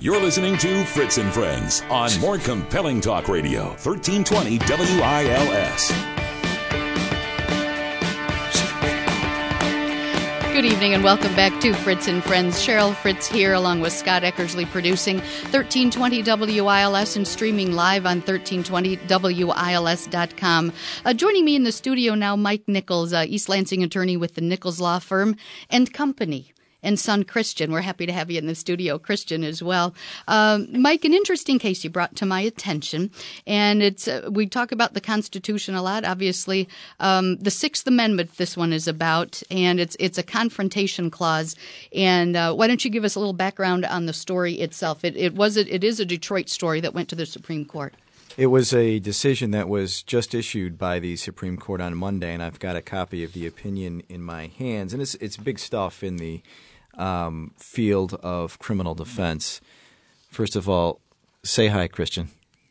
You're listening to Fritz and Friends on more compelling talk radio, 1320 WILS. Good evening and welcome back to Fritz and Friends. Cheryl Fritz here along with Scott Eckersley producing 1320 WILS and streaming live on 1320WILS.com. Joining me in the studio now, Mike Nichols, East Lansing attorney with the Nichols Law Firm and Company. And son Christian. We're happy to have you in the studio, Christian, as well. Mike, an interesting case you brought to my attention, and it's we talk about the Constitution a lot. Obviously, the Sixth Amendment this one is about, and it's a confrontation clause. And why don't you give us a little background on the story itself? It is a Detroit story that went to the Supreme Court. It was a decision that was just issued by the Supreme Court on Monday, and I've got a copy of the opinion in my hands. And it's big stuff in the field of criminal defense. First of all, say hi, Christian.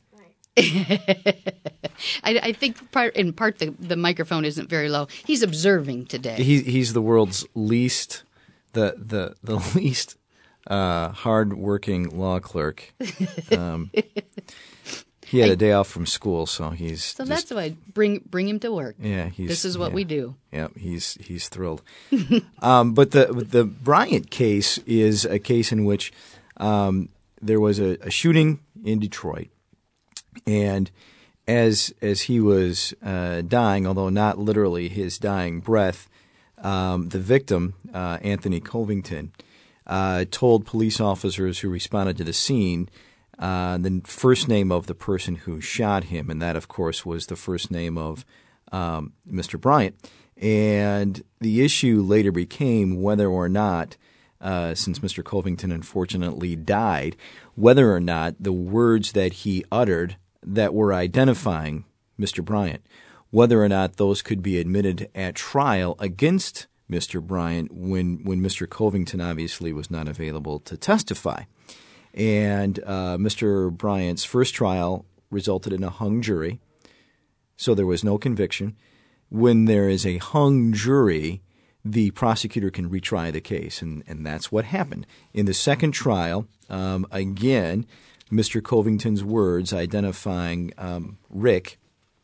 I think in part the microphone isn't very low. He's observing today. He's the world's least the least hard-working law clerk. He had a day off from school, so that's why bring him to work. Yeah, this is what we do. Yeah, he's thrilled. But the Bryant case is a case in which there was a shooting in Detroit, and as he was dying, although not literally his dying breath, the victim, Anthony Covington, told police officers who responded to the scene the first name of the person who shot him, and that, of course, was the first name of Mr. Bryant. And the issue later became whether or not, since Mr. Covington unfortunately died, whether or not the words that he uttered that were identifying Mr. Bryant, whether or not those could be admitted at trial against Mr. Bryant when Mr. Covington obviously was not available to testify. And Mr. Bryant's first trial resulted in a hung jury, so there was no conviction. When there is a hung jury, the prosecutor can retry the case, and that's what happened. In the second trial, again, Mr. Covington's words identifying Rick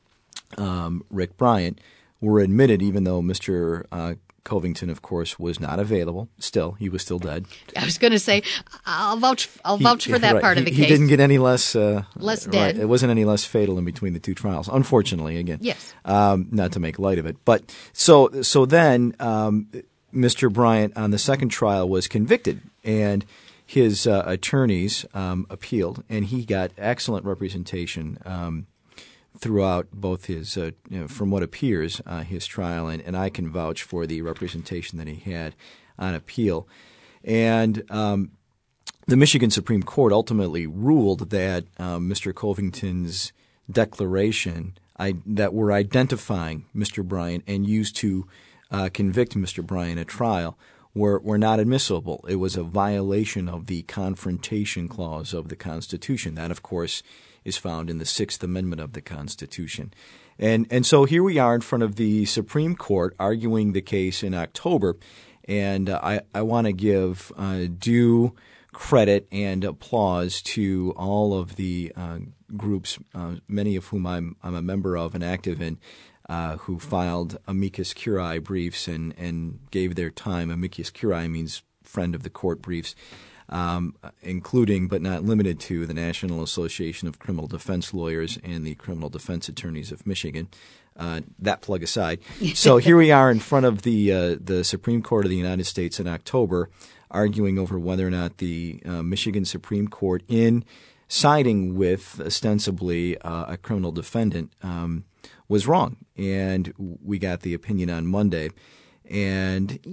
Bryant were admitted, even though Mr. Covington, of course, was not available. Still, he was still dead. I was going to say, I'll vouch for that right. Part of the case. He didn't get any less dead. Right. It wasn't any less fatal in between the two trials, unfortunately. Again, yes. Not to make light of it, but so then Mr. Bryant on the second trial was convicted, and his attorneys appealed, and he got excellent representation throughout both his, from what appears, his trial, and I can vouch for the representation that he had on appeal. And the Michigan Supreme Court ultimately ruled that Mr. Covington's declaration that were identifying Mr. Bryant and used to convict Mr. Bryant at trial were not admissible. It was a violation of the Confrontation Clause of the Constitution. That, of course, is found in the Sixth Amendment of the Constitution. And so here we are in front of the Supreme Court arguing the case in October, and I want to give due credit and applause to all of the groups, many of whom I'm a member of and active in, who filed amicus curiae briefs and gave their time. Amicus curiae means friend of the court briefs. Including but not limited to the National Association of Criminal Defense Lawyers and the Criminal Defense Attorneys of Michigan. That plug aside. So here we are in front of the Supreme Court of the United States in October, arguing over whether or not the Michigan Supreme Court, in siding with ostensibly a criminal defendant, was wrong. And we got the opinion on Monday. And,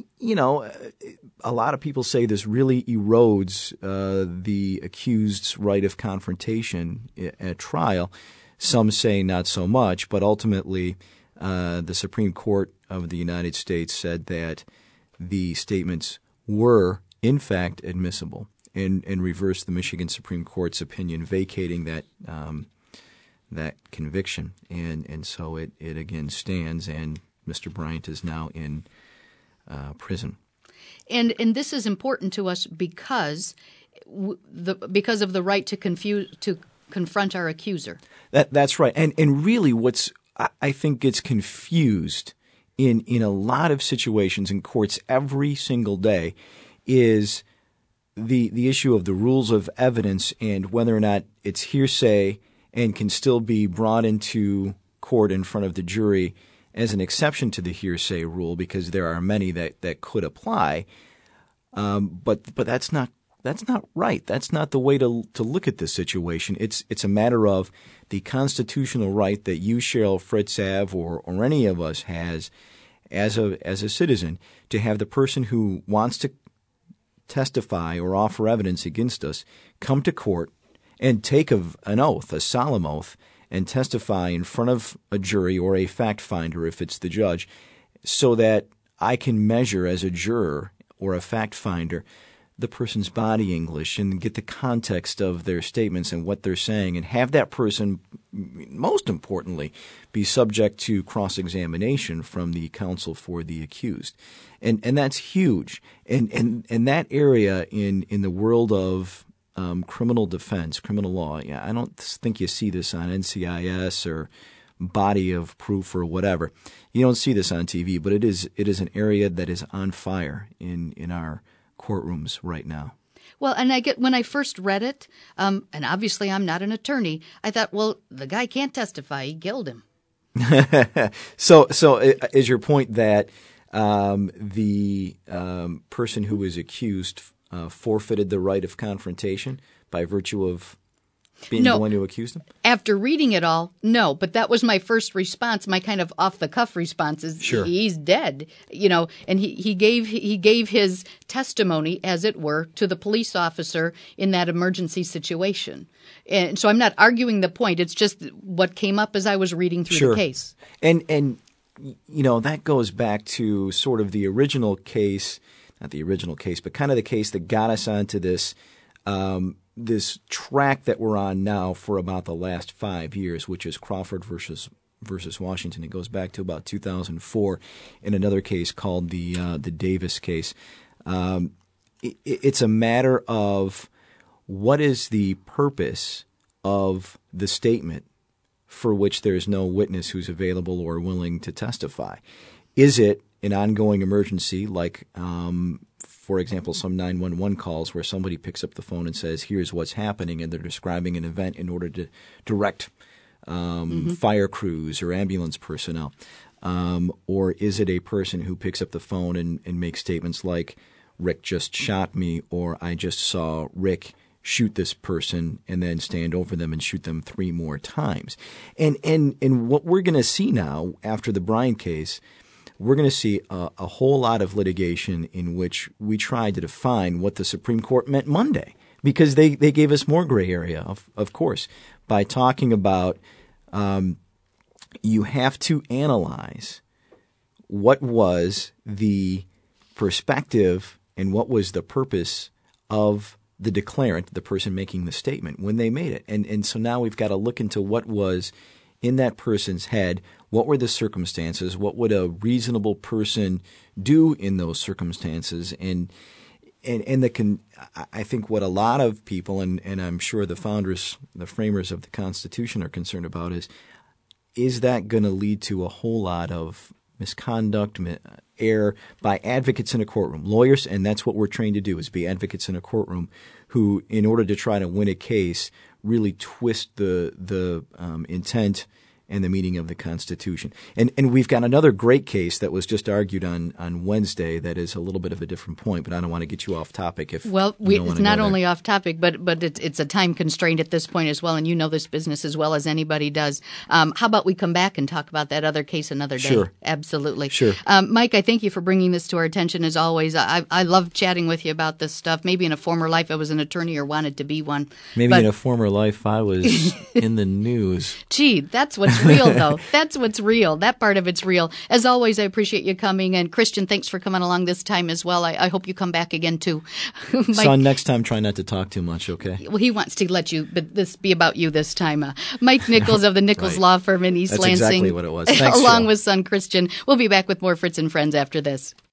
a lot of people say this really erodes the accused's right of confrontation at trial. Some say not so much, but ultimately the Supreme Court of the United States said that the statements were, in fact, admissible and reversed the Michigan Supreme Court's opinion vacating that conviction. And so it again stands, and Mr. Bryant is now in prison. And this is important to us because because of the right to confront our accuser. That's right. And really what's I think gets confused in a lot of situations in courts every single day is the issue of the rules of evidence and whether or not it's hearsay and can still be brought into court in front of the jury as an exception to the hearsay rule, because there are many that could apply. But that's not right. That's not the way to look at this situation. It's a matter of the constitutional right that you, Cheryl Fritz, have or any of us has as a citizen to have the person who wants to testify or offer evidence against us come to court and take an oath, a solemn oath, and testify in front of a jury or a fact finder if it's the judge, so that I can measure as a juror or a fact finder the person's body English and get the context of their statements and what they're saying, and have that person, most importantly, be subject to cross-examination from the counsel for the accused. And that's huge. And that area in the world of criminal defense, criminal law, I don't think you see this on NCIS or body of proof or whatever. You don't see this on TV, but it is an area that is on fire in our courtrooms right now. Well, and when I first read it, and obviously I'm not an attorney, I thought, well, the guy can't testify. He killed him. So is your point that the person who was accused forfeited the right of confrontation by virtue of being the one who accused him? After reading it all, no. But that was my first response. My kind of off-the-cuff response is, sure, he's dead. And he gave his testimony, as it were, to the police officer in that emergency situation. And so I'm not arguing the point. It's just what came up as I was reading through the case. And that goes back to sort of the original case, not the original case, but kind of the case that got us onto this this track that we're on now for about the last 5 years, which is Crawford versus Washington. It goes back to about 2004 in another case called the Davis case. It's a matter of what is the purpose of the statement for which there is no witness who's available or willing to testify. Is it an ongoing emergency like for example, some 911 calls where somebody picks up the phone and says, here's what's happening, and they're describing an event in order to direct fire crews or ambulance personnel? Or is it a person who picks up the phone and makes statements like, Rick just shot me, or I just saw Rick shoot this person and then stand over them and shoot them 3 more times? And what we're going to see now after the Bryant case, we're going to see a whole lot of litigation in which we tried to define what the Supreme Court meant Monday, because they gave us more gray area, of course, by talking about you have to analyze what was the perspective and what was the purpose of the declarant, the person making the statement, when they made it. And so now we've got to look into what was in that person's head. What were the circumstances? What would a reasonable person do in those circumstances? And I think what a lot of people, and I'm sure the framers of the Constitution are concerned about is that going to lead to a whole lot of misconduct, error by advocates in a courtroom, lawyers, and that's what we're trained to do, is be advocates in a courtroom who, in order to try to win a case, really twist the intent and the meaning of the Constitution. And we've got another great case that was just argued on Wednesday that is a little bit of a different point, but I don't want to get you off topic. It's not only off topic, but it's a time constraint at this point as well, and you know this business as well as anybody does. How about we come back and talk about that other case another day? Sure. Absolutely. Sure. Mike, I thank you for bringing this to our attention as always. I love chatting with you about this stuff. Maybe in a former life I was an attorney or wanted to be one. Maybe in a former life I was in the news. Gee, that's what's real, though. That's what's real. That part of it's real. As always, I appreciate you coming. And Christian, thanks for coming along this time as well. I hope you come back again, too. Mike, son, next time try not to talk too much, okay? Well, he wants to let you, but this be about you this time. Mike Nichols of the Nichols right. Law Firm in East That's Lansing. Exactly what it was. Thanks, along Cheryl. with son Christian. We'll be back with more Fritz and Friends after this.